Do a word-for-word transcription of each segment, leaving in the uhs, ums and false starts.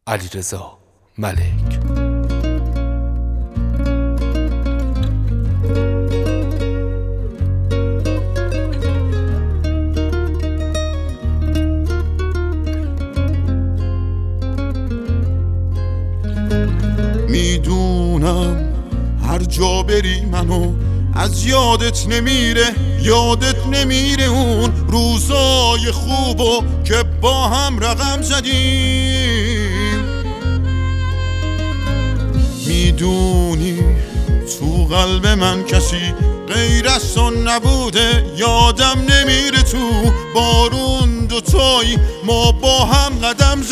علیرضا ملک. میدونم هر جا بری منو از یادت نمیره، یادت نمیره اون روزای خوبو که با هم رقم زدیم. میدونی تو قلب من کسی غیر از تو نبوده، یادم نمیره تو بارون دوتایی ما با هم قدم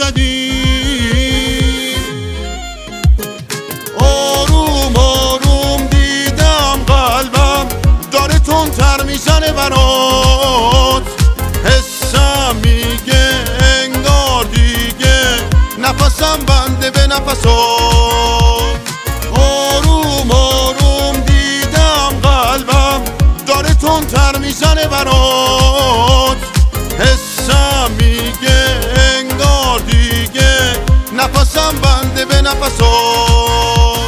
زدیم. آروم آروم دیدم قلبم داره تندتر میزنه برات، حسم میگه انگار دیگه نفسم بنده به نفسات. آروم آروم دیدم قلبم داره تندتر میزنه برات، حسم میگه انگار دیگه نفسم بنده به نفسات.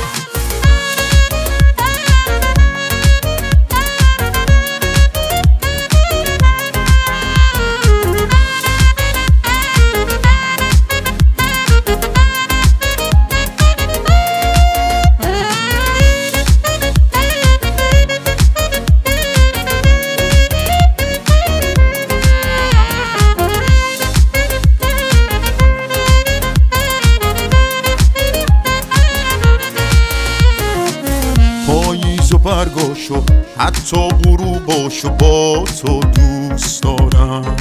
پاییز و برگاشو حتی غروباشو با تو دوست دارم،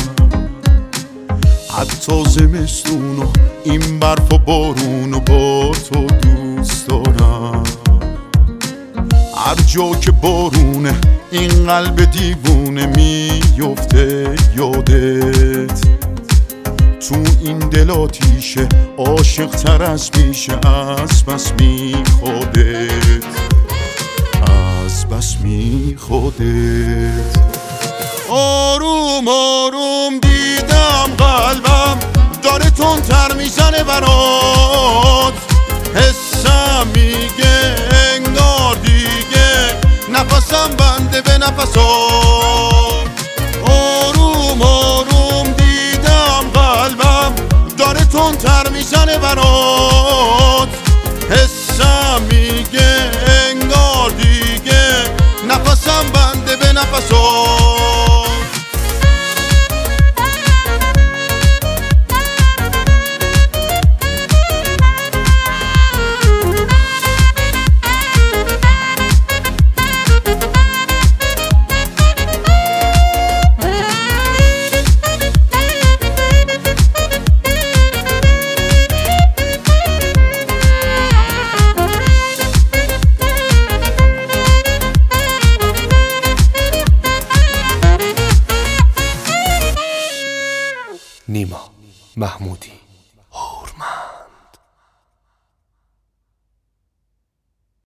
حتی زمستونو این برف و بارونو با تو دوست دارم. هر جا که بارونه این قلب دیوونه میفته یادت، تو این دل آتیشه عاشق تر از میشه از بس میخوادت، از بس میخوادت. آروم آروم دیدم قلبم داره تندتر میزنه برات، حسم میگه انگار دیگه نفسم بنده به نفسات. آروم آروم دیدم قلبم داره تندتر میزنه برات، حسم میگه انگار دیگه نفسم بنده به نفسات. نیما محمودی.